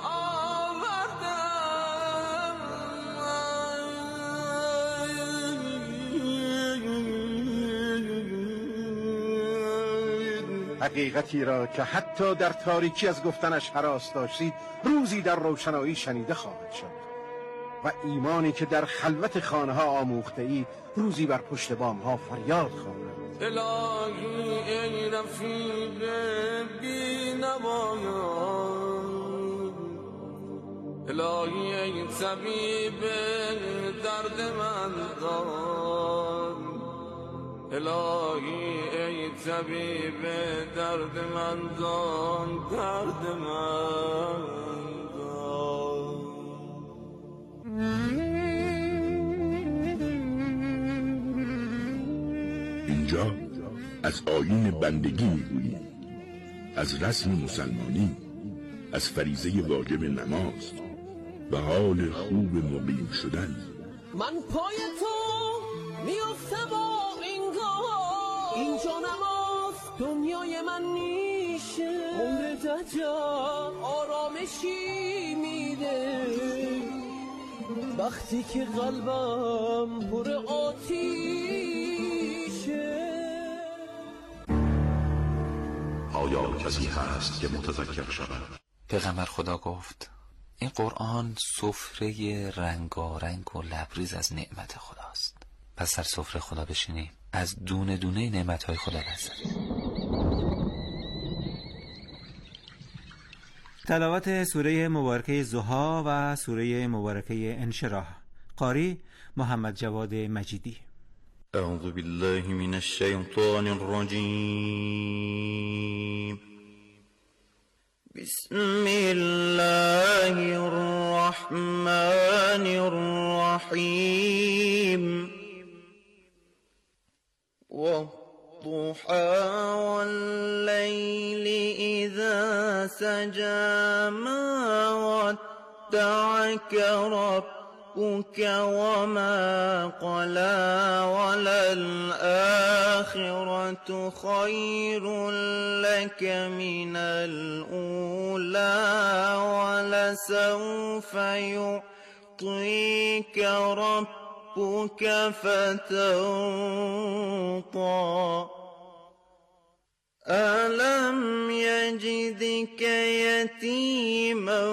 آوردم. حقیقتی را که حتی در تاریکی از گفتنش هراس داشتید روزی در روشنایی شنیده خواهد شد، و ایمانی که در خلوت خانه ها آموخته ای روزی بر پشت بام ها فریاد خواند. الهی ای رفیق بی نوایان، الهی ای طبیب درد من دان، الهی ای طبیب درد من دان، درد من دان. اینجا از آیین بندگی میگوییم، از رسم مسلمانی، از فریضه واجب نماز و حال خوب مقیم شدن. من پای تو میافتم و اینجا نماز دنیای من میشه، عمر دجال آرامشی میده، وقتی که قلبم پر آتیشه. آیا کسی هست که متذکر شود؟ پیغمبر خدا گفت این قرآن سفره رنگارنگ و لبریز از نعمت خداست، پس سر سفره خدا بشینیم از دونه دونه نعمتهای خدا لذت. تلاوت سوره مبارکه ضحی و سوره مبارکه انشراح. قاری محمد جواد مجیدی. اعوذ بالله من الشیطان الرجیم. بسم الله الرحمن الرحیم. والضحى والليل إذا سجى ما ودعك ربك وما قلى وللآخرة خير لك من الأولى ولسوف يعطيك ربك فترضى ألم يجدك يتيما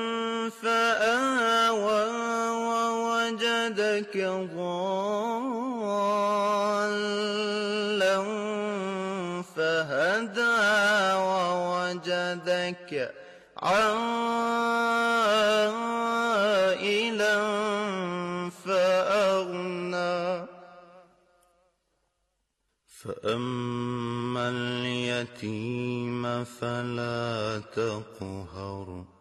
فآوى ووجدك ضالا فهدى ووجدك عائلا فأغنى فأما اليتيم اليتيم فلا تقهر